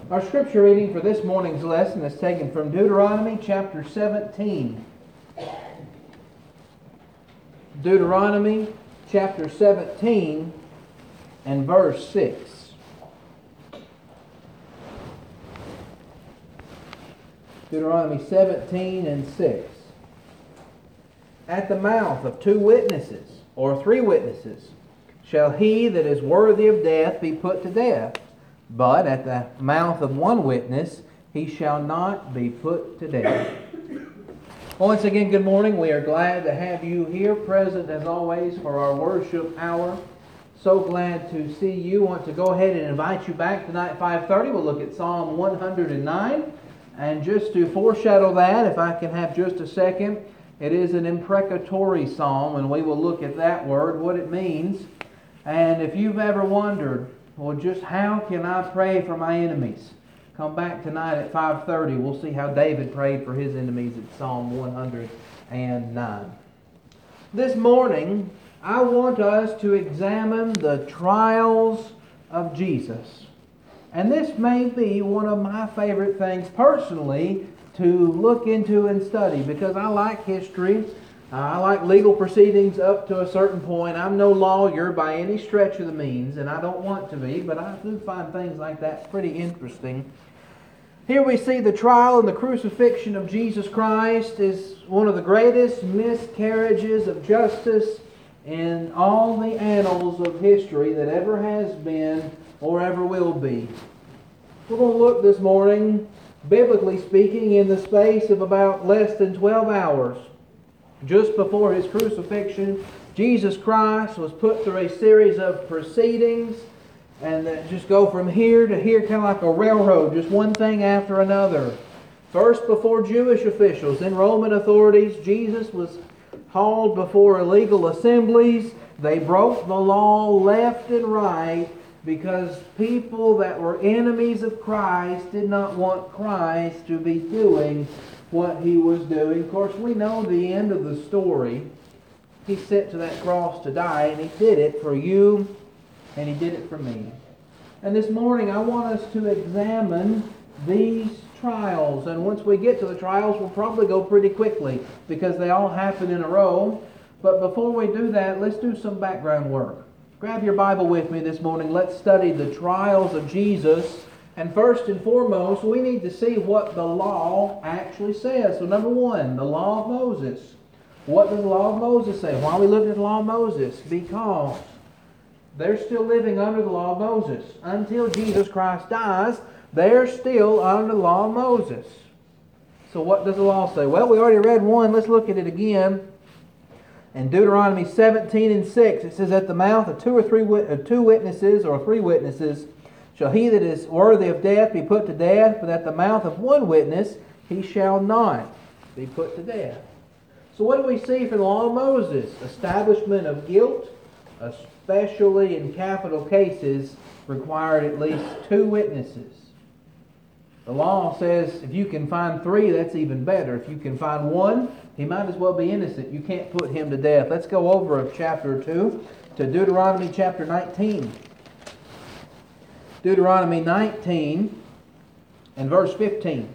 Our scripture reading for this morning's lesson is taken from Deuteronomy chapter 17. Deuteronomy chapter 17 and verse 6. Deuteronomy 17 and 6. At the mouth of two witnesses, or three witnesses, shall he that is worthy of death be put to death. But at the mouth of one witness he shall not be put to death. Once again, good morning. We are glad to have you here, present as always, for our worship hour. So glad to see you. Want to go ahead and invite you back tonight at 5:30. We'll look at Psalm 109. And just to foreshadow that, if I can have just a second, it is an imprecatory psalm, and we will look at that word, what it means. And if you've ever wondered, well, just how can I pray for my enemies? Come back tonight at 5:30. We'll see how David prayed for his enemies at Psalm 109. This morning, I want us to examine the trials of Jesus. And this may be one of my favorite things personally to look into and study, because I like history. I like legal proceedings up to a certain point. I'm no lawyer by any stretch of the means, and I don't want to be, but I do find things like that pretty interesting. Here we see the trial and the crucifixion of Jesus Christ is one of the greatest miscarriages of justice in all the annals of history that ever has been or ever will be. We're going to look this morning, biblically speaking, in the space of about less than 12 hours. Just before his crucifixion, Jesus Christ was put through a series of proceedings, and that just go from here to here, kind of like a railroad, just one thing after another. First before Jewish officials, then Roman authorities. Jesus was hauled before illegal assemblies. They broke the law left and right because people that were enemies of Christ did not want Christ to be doing what he was doing. Of course, we know the end of the story. He sent to that cross to die, and he did it for you, and he did it for me. And this morning I want us to examine these trials. And once we get to the trials, we'll probably go pretty quickly because they all happen in a row. But before we do that, let's do some background work. Grab your Bible with me this morning. Let's study the trials of Jesus. And first and foremost, we need to see what the law actually says. So number one, the law of Moses. What does the law of Moses say? Why are we looking at the law of Moses? Because they're still living under the law of Moses. Until Jesus Christ dies, they're still under the law of Moses. So what does the law say? Well, we already read one. Let's look at it again. In Deuteronomy 17 and 6, it says, at the mouth of two witnesses or three witnesses shall he that is worthy of death be put to death, but at the mouth of one witness he shall not be put to death. So what do we see from the law of Moses? Establishment of guilt, especially in capital cases, required at least two witnesses. The law says if you can find three, that's even better. If you can find one, he might as well be innocent. You can't put him to death. Let's go over chapter 2 to Deuteronomy chapter 19. Deuteronomy 19 and verse 15.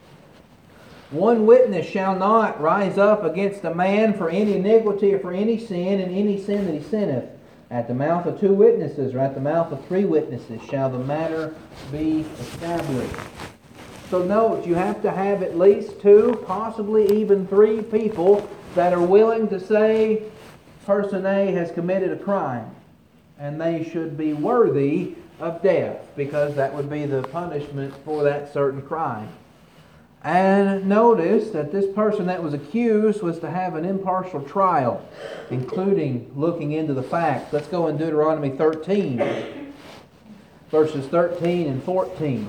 One witness shall not rise up against a man for any iniquity or for any sin, and any sin that he sinneth. At the mouth of two witnesses, or at the mouth of three witnesses, shall the matter be established. So note, you have to have at least two, possibly even three people that are willing to say person A has committed a crime, and they should be worthy of death, because that would be the punishment for that certain crime. And notice that this person that was accused was to have an impartial trial, including looking into the facts. Let's go in Deuteronomy 13, verses 13 and 14.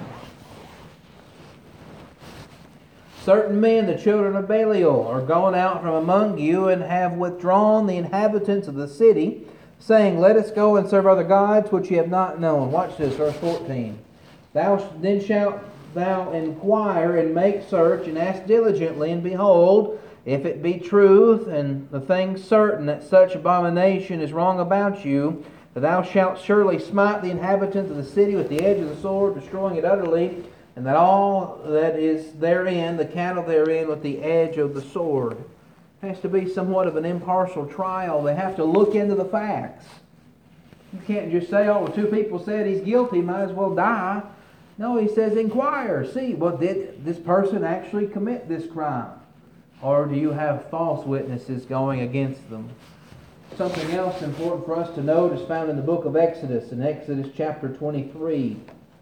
Certain men, the children of Belial, are gone out from among you, and have withdrawn the inhabitants of the city, saying, let us go and serve other gods which ye have not known. Watch this, verse 14. Then shalt thou inquire and make search and ask diligently, and behold, if it be truth and the thing certain that such abomination is wrong about you, that thou shalt surely smite the inhabitants of the city with the edge of the sword, destroying it utterly, and that all that is therein, the cattle therein, with the edge of the sword. It has to be somewhat of an impartial trial. They have to look into the facts. You can't just say, oh, well, two people said he's guilty, might as well die. No, he says inquire. See, well, did this person actually commit this crime? Or do you have false witnesses going against them? Something else important for us to note is found in the book of Exodus, in Exodus chapter 23,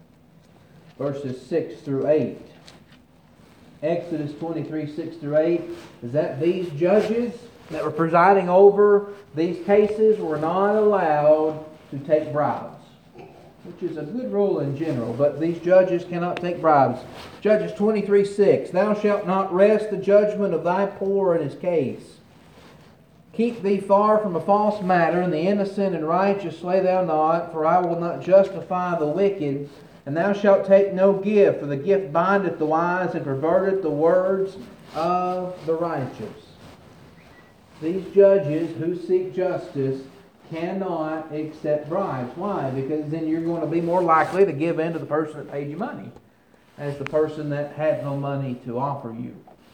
verses 6 through 8. Exodus 23, 6 through 8 is that these judges that were presiding over these cases were not allowed to take bribes, which is a good rule in general, but these judges cannot take bribes. Judges 23, 6, thou shalt not wrest the judgment of thy poor in his case. Keep thee far from a false matter, and the innocent and righteous slay thou not, for I will not justify the wicked. And thou shalt take no gift, for the gift bindeth the wise and perverteth the words of the righteous. These judges who seek justice cannot accept bribes. Why? Because then you're going to be more likely to give in to the person that paid you money as the person that had no money to offer you.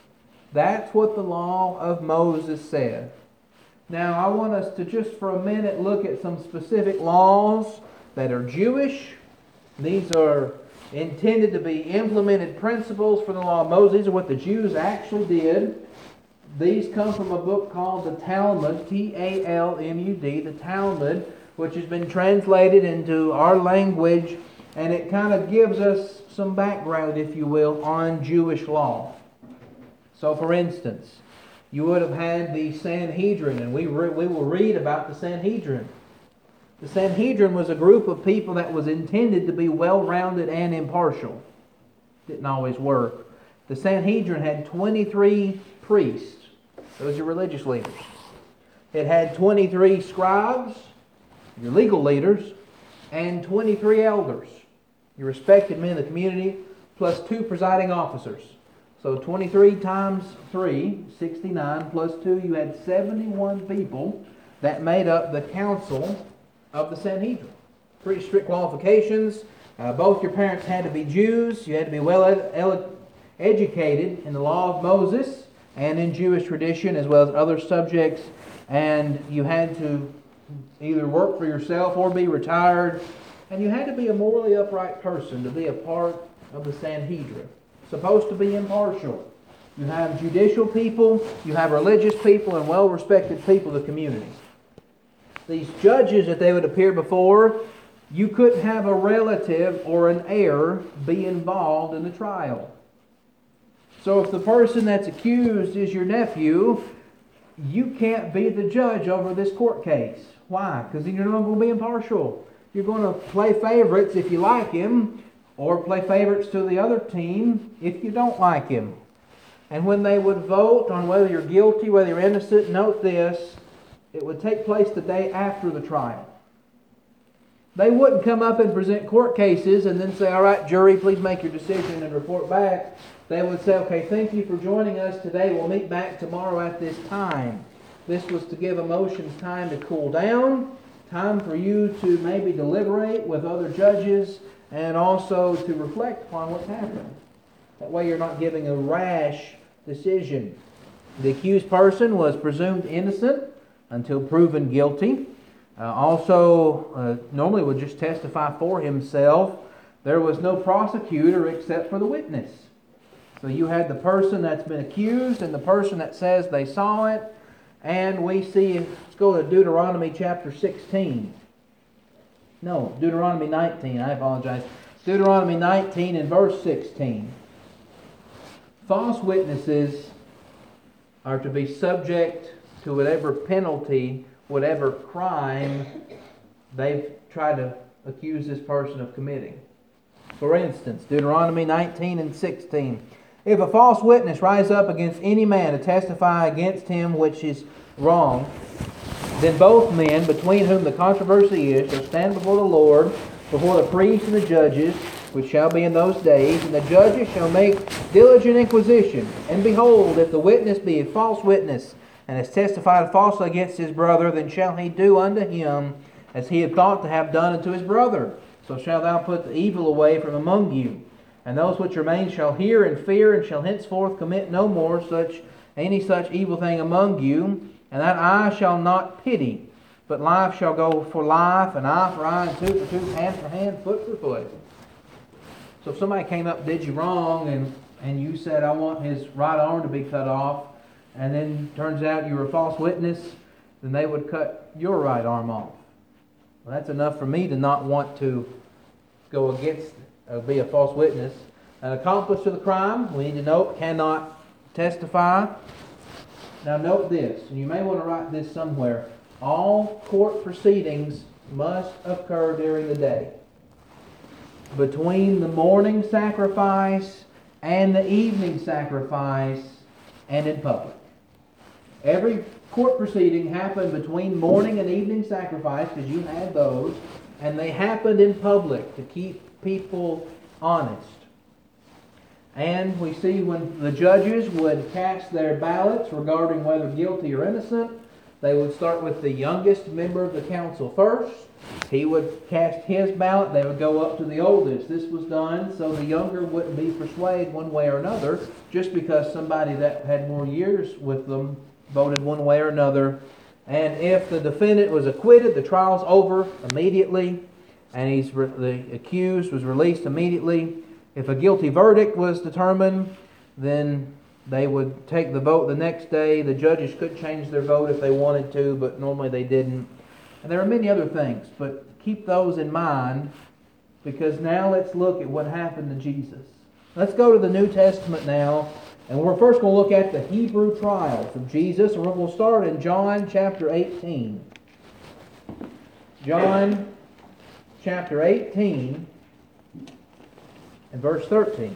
That's what the law of Moses said. Now, I want us to just for a minute look at some specific laws that are Jewish. These are intended to be implemented principles for the law of Moses. These are what the Jews actually did. These come from a book called the Talmud, T-A-L-M-U-D, the Talmud, which has been translated into our language, and it kind of gives us some background, if you will, on Jewish law. So, for instance, you would have had the Sanhedrin, and we will read about the Sanhedrin. The Sanhedrin was a group of people that was intended to be well-rounded and impartial. Didn't always work. The Sanhedrin had 23 priests. Those are religious leaders. It had 23 scribes, your legal leaders, and 23 elders, your respected men of the community, plus 2 presiding officers. So 23 times 3, 69, plus 2, you had 71 people that made up the council of the Sanhedrin. Pretty strict qualifications. Both your parents had to be Jews. You had to be well educated in the law of Moses and in Jewish tradition as well as other subjects. And you had to either work for yourself or be retired. And you had to be a morally upright person to be a part of the Sanhedrin. Supposed to be impartial. You have judicial people, you have religious people, and well-respected people of the community. These judges that they would appear before, you couldn't have a relative or an heir be involved in the trial. So if the person that's accused is your nephew, you can't be the judge over this court case. Why? Because then you're not going to be impartial. You're going to play favorites if you like him, or play favorites to the other team if you don't like him. And when they would vote on whether you're guilty, whether you're innocent, note this, it would take place the day after the trial. They wouldn't come up and present court cases and then say, all right, jury, please make your decision and report back. They would say, okay, thank you for joining us today. We'll meet back tomorrow at this time. This was to give emotions time to cool down, time for you to maybe deliberate with other judges, and also to reflect upon what's happened. That way you're not giving a rash decision. The accused person was presumed innocent until proven guilty. Normally would just testify for himself. There was no prosecutor except for the witness. So you had the person that's been accused and the person that says they saw it. And we see, let's go to Deuteronomy chapter 16. No, Deuteronomy 19, I apologize. Deuteronomy 19 and verse 16. False witnesses are to be subject to whatever penalty, whatever crime they've tried to accuse this person of committing. For instance, Deuteronomy 19 and 16. If a false witness rise up against any man to testify against him which is wrong, then both men, between whom the controversy is, shall stand before the Lord, before the priests and the judges, which shall be in those days, and the judges shall make diligent inquisition. And behold, if the witness be a false witness, and has testified falsely against his brother, then shall he do unto him as he had thought to have done unto his brother. So shalt thou put the evil away from among you. And those which remain shall hear and fear, and shall henceforth commit no more any such evil thing among you. And that eye shall not pity, but life shall go for life, and eye for eye, and tooth for tooth, hand for hand, foot for foot. So if somebody came up and did you wrong, and you said, I want his right arm to be cut off, and then turns out you were a false witness, then they would cut your right arm off. Well, that's enough for me to not want to go against be a false witness. An accomplice to the crime, we need to note, cannot testify. Now note this, and you may want to write this somewhere. All court proceedings must occur during the day. Between the morning sacrifice and the evening sacrifice, and in public. Every court proceeding happened between morning and evening sacrifice, because you had those, and they happened in public to keep people honest. And we see when the judges would cast their ballots regarding whether guilty or innocent, they would start with the youngest member of the council first. He would cast his ballot. They would go up to the oldest. This was done so the younger wouldn't be persuaded one way or another just because somebody that had more years with them voted one way or another. And if the defendant was acquitted, the trial's over immediately, and the accused was released immediately. If a guilty verdict was determined, then they would take the vote the next day. The judges could change their vote if they wanted to, but normally they didn't. And there are many other things, but keep those in mind, because now let's look at what happened to Jesus. Let's go to the New Testament now, and we're first going to look at the Hebrew trials of Jesus, and we're going to start in John chapter 18. John chapter 18 and verse 13.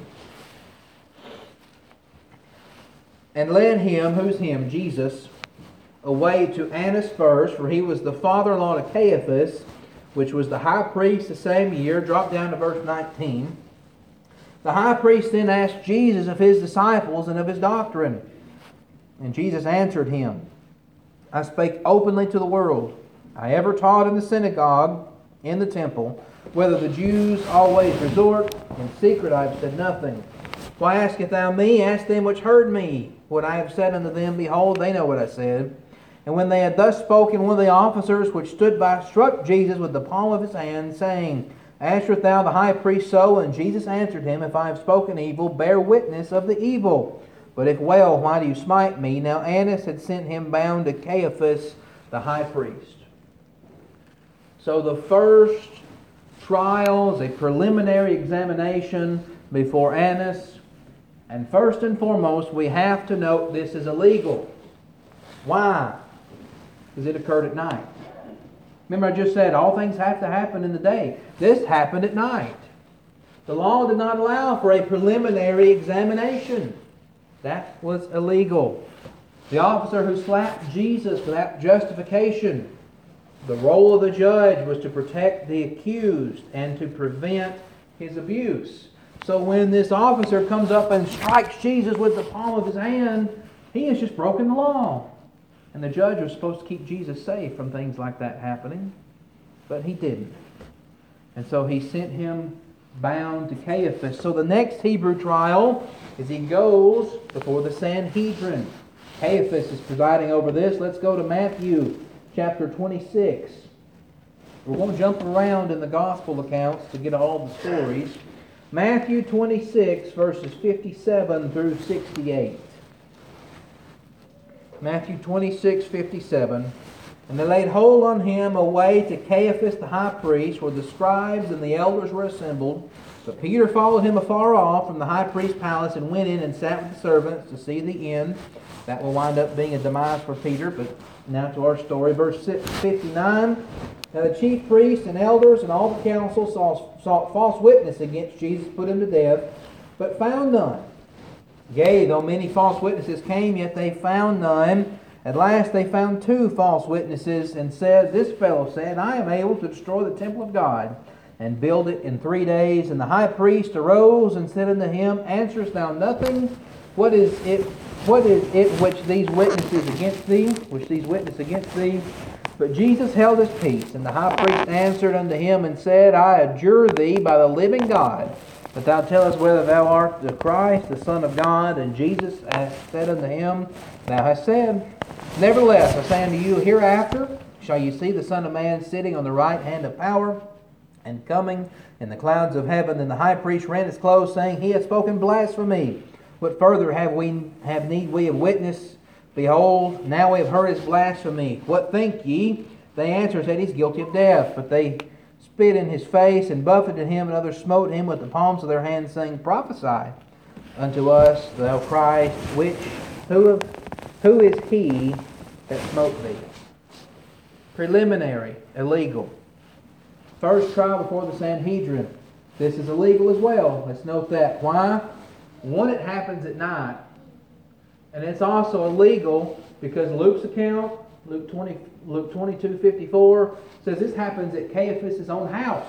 And led him, who's him? Jesus, away to Annas first, for he was the father-in-law to Caiaphas, which was the high priest the same year. Drop down to verse 19. The high priest then asked Jesus of his disciples and of his doctrine. And Jesus answered him, I spake openly to the world. I ever taught in the synagogue, in the temple, whether the Jews always resort. In secret I have said nothing. Why askest thou me? Ask them which heard me. What I have said unto them, behold, they know what I said. And when they had thus spoken, one of the officers which stood by struck Jesus with the palm of his hand, saying, Answerest thou the high priest so? And Jesus answered him, If I have spoken evil, bear witness of the evil. But if well, why do you smite me? Now Annas had sent him bound to Caiaphas, the high priest. So the first trial is a preliminary examination before Annas. And first and foremost, we have to note this is illegal. Why? Because it occurred at night. Remember I just said all things have to happen in the day. This happened at night. The law did not allow for a preliminary examination. That was illegal. The officer who slapped Jesus without justification, the role of the judge was to protect the accused and to prevent his abuse. So when this officer comes up and strikes Jesus with the palm of his hand, he has just broken the law. And the judge was supposed to keep Jesus safe from things like that happening, but he didn't. And so he sent him bound to Caiaphas. So the next Hebrew trial is he goes before the Sanhedrin. Caiaphas is presiding over this. Let's go to Matthew chapter 26. We're going to jump around in the gospel accounts to get all the stories. Matthew 26, verses 57 through 68. Matthew 26, 57. And they laid hold on him away to Caiaphas the high priest, where the scribes and the elders were assembled. But Peter followed him afar off from the high priest's palace and went in and sat with the servants to see the end. That will wind up being a demise for Peter, but now to our story. Verse 59. Now the chief priests and elders and all the council sought false witness against Jesus, put him to death, but found none. Yea, though many false witnesses came, yet they found none. At last they found 2 false witnesses, and said, This fellow said, I am able to destroy the temple of God, and build it in 3 days. And the high priest arose and said unto him, Answerest thou nothing? What is it which these witness against thee? But Jesus held his peace, and the high priest answered unto him and said, I adjure thee by the living God, But thou tell us whether thou art the Christ, the Son of God. And Jesus said unto him, Thou hast said. Nevertheless, I say unto you, hereafter shall you see the Son of Man sitting on the right hand of power, and coming in the clouds of heaven. Then the high priest rent his clothes, saying, He hath spoken blasphemy. What further have need we of witness? Behold, now we have heard his blasphemy. What think ye? They answered, said, He's guilty of death. But they spit in his face, and buffeted him, and others smote him with the palms of their hands, saying, Prophesy unto us, thou Christ, who is he that smote thee? Preliminary, illegal. First trial before the Sanhedrin. This is illegal as well. Let's note that. Why? One, it happens at night. And it's also illegal because Luke's account, Luke 22:54, says this happens at Caiaphas' own house.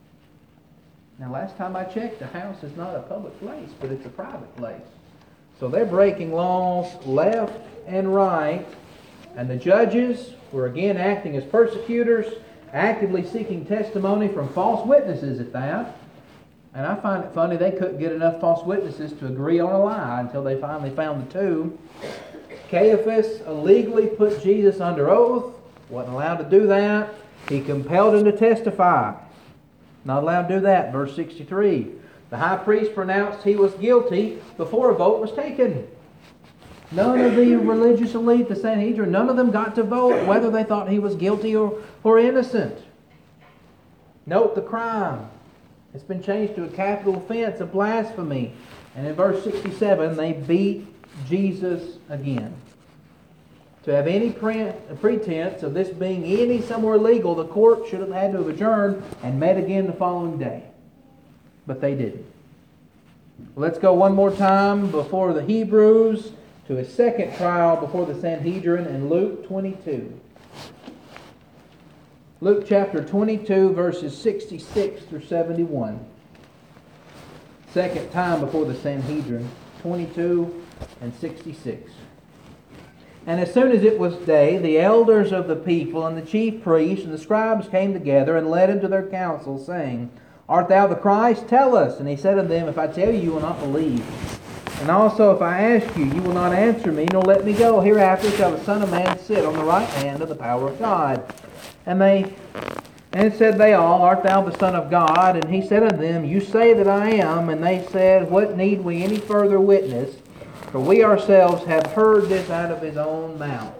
Now, last time I checked, the house is not a public place, but it's a private place. So they're breaking laws left and right, and the judges were again acting as persecutors, actively seeking testimony from false witnesses at that. And I find it funny they couldn't get enough false witnesses to agree on a lie until they finally found the two. Caiaphas illegally put Jesus under oath, wasn't allowed to do that. He compelled him to testify. Not allowed to do that. Verse 63. The high priest pronounced he was guilty before a vote was taken. None of the religious elite, the Sanhedrin, none of them got to vote whether they thought he was guilty or innocent. Note the crime. It's been changed to a capital offense of blasphemy. And in verse 67, they beat Jesus again. To have any pretense of this being any somewhere legal, the court should have had to have adjourned and met again the following day. But they didn't. Let's go one more time before the Hebrews to a second trial before the Sanhedrin in Luke 22. Luke chapter 22, verses 66 through 71. Second time before the Sanhedrin, 22 and 66. And as soon as it was day, the elders of the people and the chief priests and the scribes came together and led him to their council, saying, Art thou the Christ? Tell us. And he said unto them, If I tell you, you will not believe. And also, if I ask you, you will not answer me, nor let me go. Hereafter shall the Son of Man sit on the right hand of the power of God. And said they all, Art thou the Son of God? And he said unto them, You say that I am. And they said, What need we any further witness? For we ourselves have heard this out of his own mouth.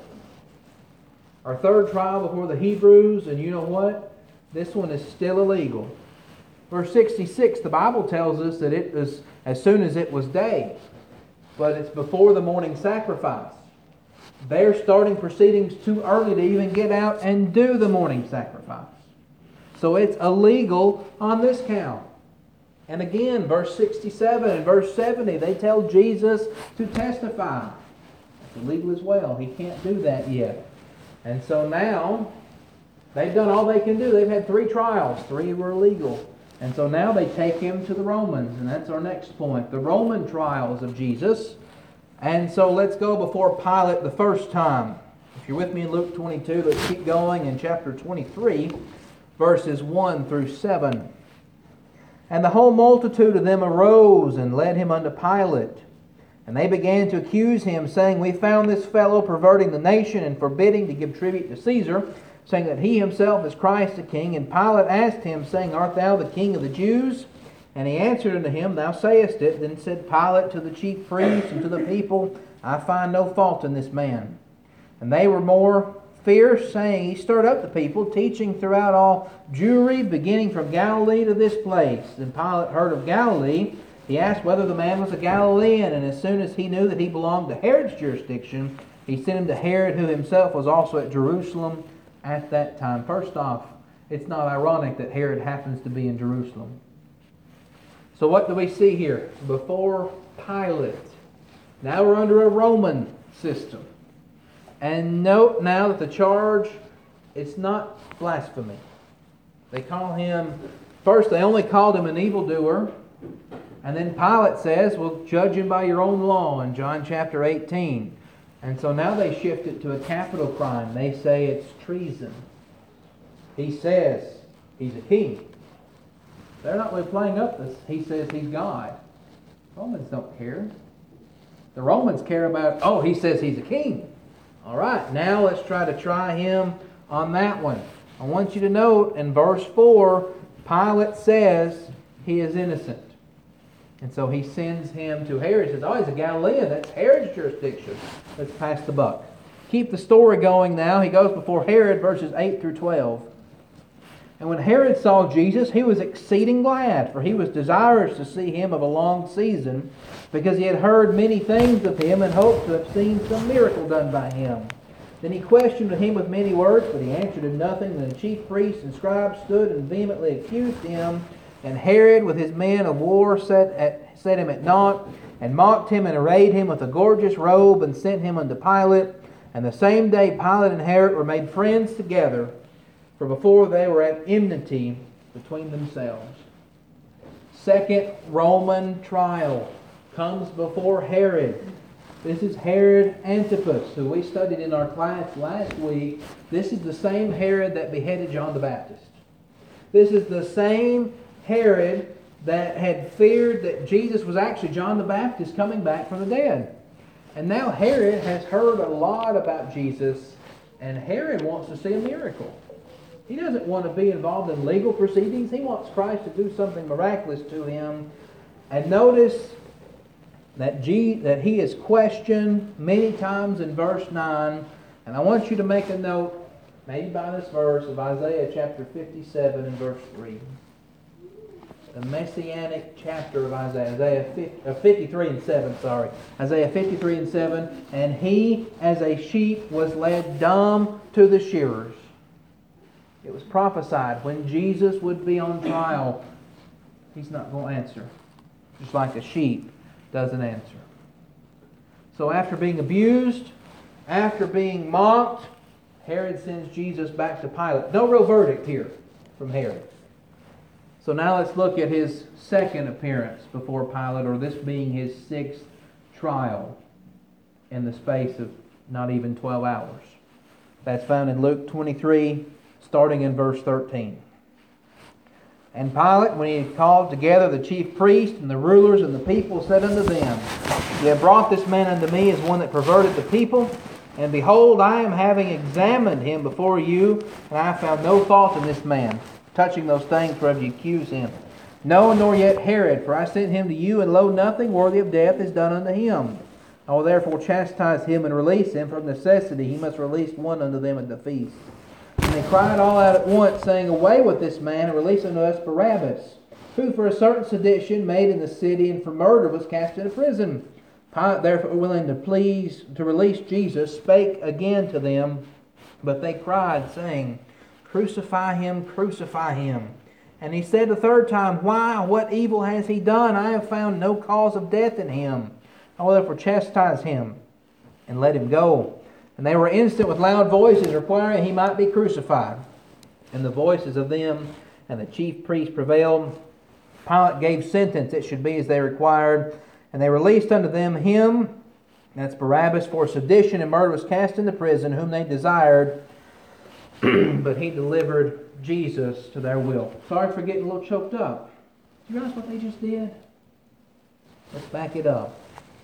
Our third trial before the Hebrews, and you know what? This one is still illegal. Verse 66, the Bible tells us that it was as soon as it was day. But it's before the morning sacrifice. They're starting proceedings too early to even get out and do the morning sacrifice. So it's illegal on this count. And again, verse 67 and verse 70, they tell Jesus to testify. It's illegal as well. He can't do that yet. And so now, they've done all they can do. They've had 3 trials. 3 were illegal. And so now they take him to the Romans. And that's our next point. The Roman trials of Jesus. And so let's go before Pilate the first time. If you're with me in Luke 22, let's keep going in chapter 23, verses 1 through 7. And the whole multitude of them arose and led him unto Pilate. And they began to accuse him, saying, We found this fellow perverting the nation and forbidding to give tribute to Caesar, saying that he himself is Christ the King. And Pilate asked him, saying, Art thou the King of the Jews? And he answered unto him, Thou sayest it. Then said Pilate to the chief priests and to the people, I find no fault in this man. And they were more fierce, saying, He stirred up the people, teaching throughout all Jewry, beginning from Galilee to this place. And Pilate heard of Galilee. He asked whether the man was a Galilean, and as soon as he knew that he belonged to Herod's jurisdiction, he sent him to Herod, who himself was also at Jerusalem at that time. First off, it's not ironic that Herod happens to be in Jerusalem. So what do we see here? Before Pilate. Now we're under a Roman system. And note now that the charge, it's not blasphemy. They call him, first they only called him an evildoer. And then Pilate says, well, judge him by your own law in John chapter 18. And so now they shift it to a capital crime. They say it's treason. He says he's a king. They're not really playing up this. He says he's God. Romans don't care. The Romans care about, oh, he says he's a king. All right, now let's try him on that one. I want you to note in verse 4, Pilate says he is innocent. And so he sends him to Herod. He says, oh, he's a Galilean. That's Herod's jurisdiction. Let's pass the buck. Keep the story going now. He goes before Herod, verses 8 through 12. And when Herod saw Jesus, he was exceeding glad, for he was desirous to see him of a long season, because he had heard many things of him and hoped to have seen some miracle done by him. Then he questioned him with many words, but he answered him nothing. Then the chief priests and scribes stood and vehemently accused him. And Herod with his men of war set him at naught, and mocked him and arrayed him with a gorgeous robe, and sent him unto Pilate. And the same day Pilate and Herod were made friends together, for before they were at enmity between themselves. Second Roman trial comes before Herod. This is Herod Antipas, who we studied in our class last week. This is the same Herod that beheaded John the Baptist. This is the same Herod that had feared that Jesus was actually John the Baptist coming back from the dead. And now Herod has heard a lot about Jesus, and Herod wants to see a miracle. He doesn't want to be involved in legal proceedings. He wants Christ to do something miraculous to him. And notice that he is questioned many times in verse 9. And I want you to make a note, maybe by this verse, of Isaiah chapter 57 and verse 3. The Messianic chapter of Isaiah 53 and 7, sorry. Isaiah 53 and 7. And he, as a sheep, was led dumb to the shearers. It was prophesied when Jesus would be on trial, he's not going to answer. Just like a sheep doesn't answer. So after being abused, after being mocked, Herod sends Jesus back to Pilate. No real verdict here from Herod. So now let's look at his second appearance before Pilate, or this being his sixth trial in the space of not even 12 hours. That's found in Luke 23, starting in verse 13. And Pilate, when he had called together the chief priests and the rulers and the people, said unto them, Ye have brought this man unto me as one that perverted the people. And behold, I am having examined him before you, and I have found no fault in this man, touching those things whereof ye accuse him. No, nor yet Herod, for I sent him to you, and lo, nothing worthy of death is done unto him. I will therefore chastise him and release him. From necessity he must release one unto them at the feast. And they cried all out at once, saying, Away with this man, and release unto us Barabbas, who for a certain sedition made in the city, and for murder was cast into prison. Pilate, therefore, willing to release Jesus, spake again to them, but they cried, saying, Crucify him, crucify him. And he said the third time, Why, what evil has he done? I have found no cause of death in him. I will therefore chastise him, and let him go. And they were instant with loud voices, requiring he might be crucified. And the voices of them and the chief priests prevailed. Pilate gave sentence, it should be as they required. And they released unto them him, that's Barabbas, for sedition and murder was cast into prison, whom they desired. But he delivered Jesus to their will. Sorry for getting a little choked up. Do you realize what they just did? Let's back it up.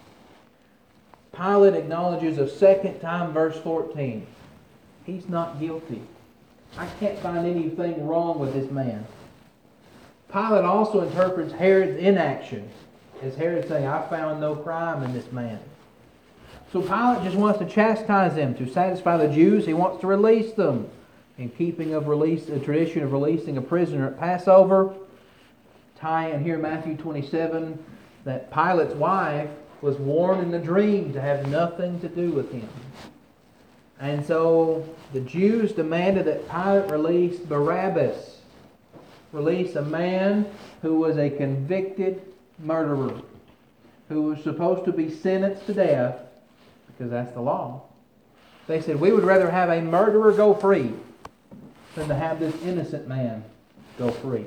Pilate acknowledges a second time, verse 14. He's not guilty. I can't find anything wrong with this man. Pilate also interprets Herod's inaction as Herod saying, I found no crime in this man. So Pilate just wants to chastise them to satisfy the Jews. He wants to release them. In keeping of the tradition of releasing a prisoner at Passover, tie in here Matthew 27, that Pilate's wife was warned in the dream to have nothing to do with him. And so the Jews demanded that Pilate release Barabbas, release a man who was a convicted murderer, who was supposed to be sentenced to death, because that's the law. They said, we would rather have a murderer go free than to have this innocent man go free.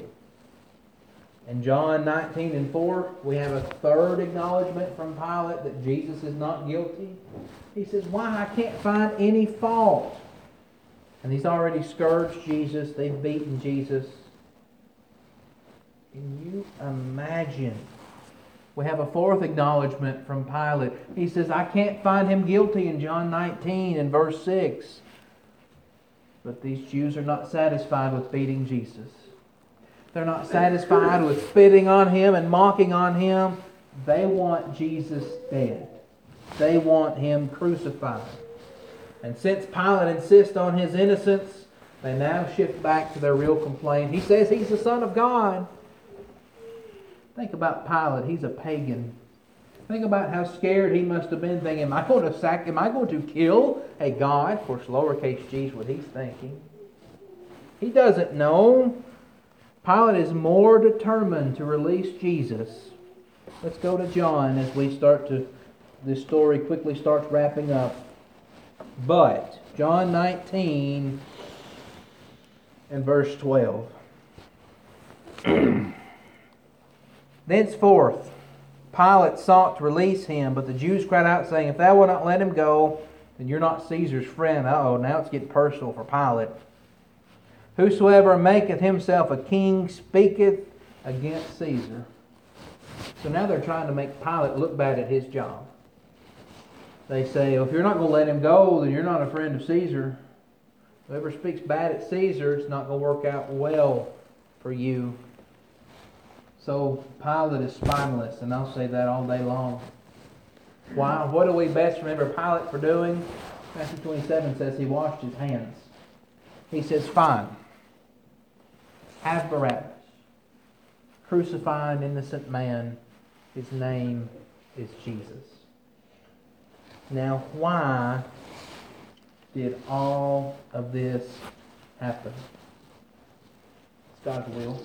In John 19 and 4, we have a third acknowledgement from Pilate that Jesus is not guilty. He says, why? I can't find any fault. And he's already scourged Jesus. They've beaten Jesus. Can you imagine? We have a fourth acknowledgement from Pilate. He says, I can't find him guilty in John 19 and verse 6. But these Jews are not satisfied with beating Jesus. They're not satisfied with spitting on him and mocking on him. They want Jesus dead. They want him crucified. And since Pilate insists on his innocence, they now shift back to their real complaint. He says he's the Son of God. Think about Pilate. He's a pagan. Think about how scared he must have been, thinking, am I going to kill a God? Of course, lowercase g is what he's thinking. He doesn't know. Pilate is more determined to release Jesus. Let's go to John as this story quickly starts wrapping up. But, John 19 and verse 12. Thenceforth, Pilate sought to release him, but the Jews cried out, saying, if thou wilt not let him go, then you're not Caesar's friend. Uh-oh, now it's getting personal for Pilate. Whosoever maketh himself a king speaketh against Caesar. So now they're trying to make Pilate look bad at his job. They say, well, if you're not going to let him go, then you're not a friend of Caesar. Whoever speaks bad at Caesar, it's not going to work out well for you. So Pilate is spineless, and I'll say that all day long. Why? What do we best remember Pilate for doing? Matthew 27 says he washed his hands. He says, fine. Have Barabbas. Crucify an innocent man. His name is Jesus. Now, why did all of this happen? It's God's will.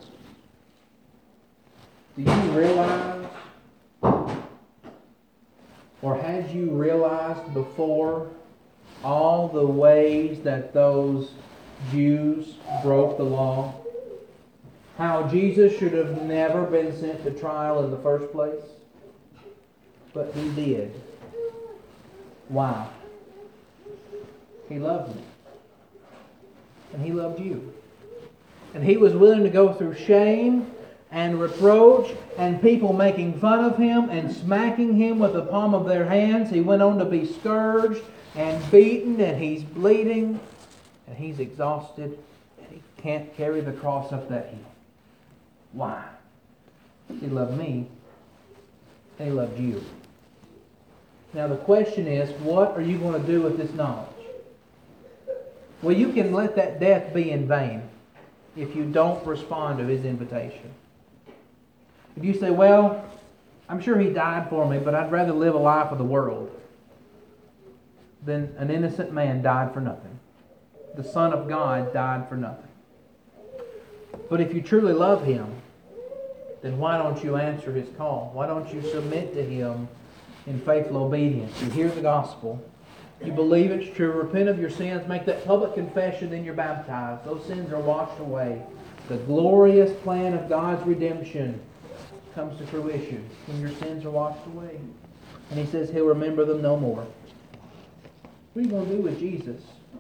Do you realize, or had you realized before, all the ways that those Jews broke the law? How Jesus should have never been sent to trial in the first place? But he did. Why? He loved me. And he loved you. And he was willing to go through shame and reproach and people making fun of him and smacking him with the palm of their hands. He went on to be scourged and beaten, and he's bleeding and he's exhausted and he can't carry the cross up that hill. Why? He loved me and he loved you. Now the question is, what are you going to do with this knowledge? Well, you can let that death be in vain if you don't respond to his invitation. If you say, well, I'm sure he died for me, but I'd rather live a life of the world, then an innocent man died for nothing. The Son of God died for nothing. But if you truly love him, then why don't you answer his call? Why don't you submit to him in faithful obedience? You hear the gospel. You believe it's true. Repent of your sins. Make that public confession. Then you're baptized. Those sins are washed away. The glorious plan of God's redemption comes to fruition when your sins are washed away. And he says he'll remember them no more. What are you going to do with Jesus?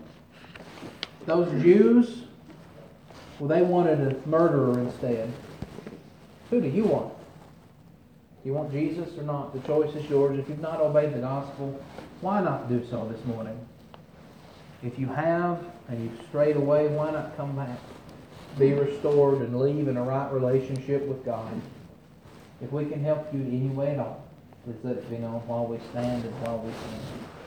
Those Jews, well, they wanted a murderer instead. Who do you want? Do you want Jesus or not? The choice is yours. If you've not obeyed the gospel, why not do so this morning? If you have and you've strayed away, why not come back? Be restored and live in a right relationship with God. If we can help you in any way at all, please let it be known while we stand and while we sing.